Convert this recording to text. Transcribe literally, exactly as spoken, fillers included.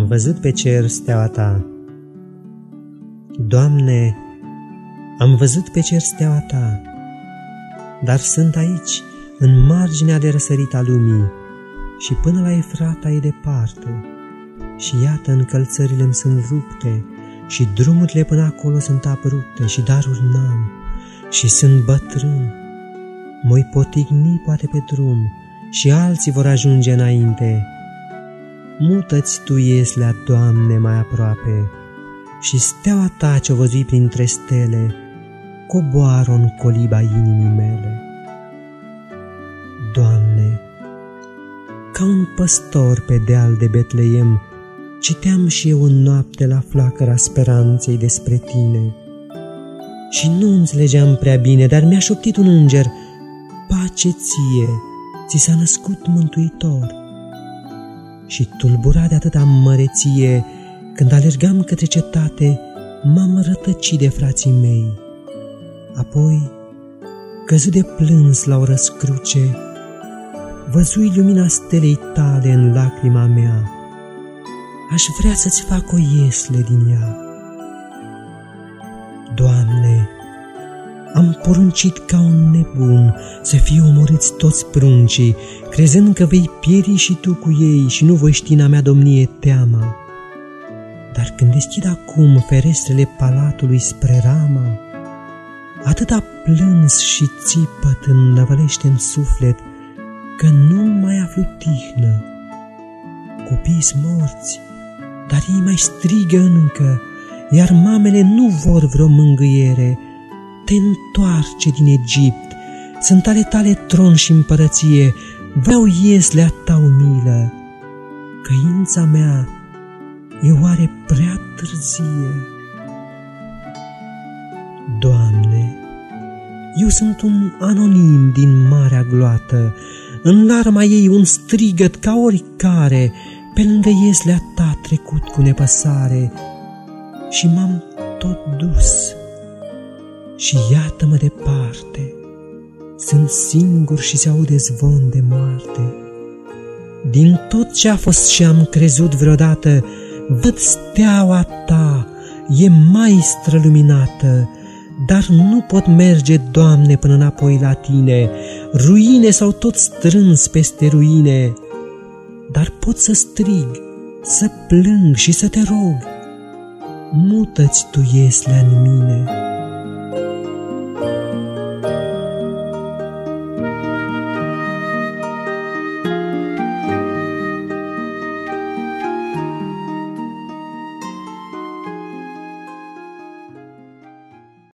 văzut pe cer steaua Ta. Doamne, am văzut pe cer steaua Ta, dar sunt aici, în marginea de răsărit a lumii, și până la Efrata e departe. Și iată, încălțările-mi sunt rupte, și drumurile până acolo sunt abrupte, și daruri n-am, și sunt bătrân. Mă-i potigni poate pe drum, și alții vor ajunge înainte. Mută-ți Tu ieslea, Doamne, mai aproape, și steaua Ta ce-o văzui printre stele, coboară în coliba inimii mele. Doamne, ca un păstor pe deal de Betleem, citeam și eu în noapte la flacăra speranței despre Tine. Și nu înțelegeam prea bine, dar mi-a șoptit un înger: pace ție, ți s-a născut Mântuitor. Și tulburat de atâta măreție, când alergam către cetate, m-am rătăcit de frații mei. Apoi, căzut de plâns la o răscruce, văzui lumina stelei Tale în lacrima mea. Aș vrea să-ți fac o iesle din ea. Doamne, am poruncit ca un nebun să fie omorâți toți pruncii, crezând că vei pieri și Tu cu ei și nu voi ști în a mea domnie teama. Dar când deschid acum ferestrele palatului spre Rama, atâta plâns și țipăt înnăvălește în suflet, că nu mai aflu tihnă. Copiii-s morți, dar ei mai strigă încă, iar mamele nu vor vreo mângâiere. Te întoarce din Egipt, sunt ale Tale tron și împărăție, vreau ieslea Ta umilă. Căința mea e oare prea târzie? Doamne, eu sunt un anonim din marea gloată, în larma ei un strigăt ca oricare, pe lângă ieslea Ta trecut cu nepăsare, și m-am tot dus. Și iată-mă departe, sunt singur și se aude zvon de moarte. Din tot ce a fost și am crezut vreodată, văd steaua Ta, e mai străluminată, dar nu pot merge, Doamne, până înapoi la Tine. Ruine s-au tot strâns peste ruine, dar pot să strig, să plâng și să Te rog: mută-ți Tu ieslea în mine.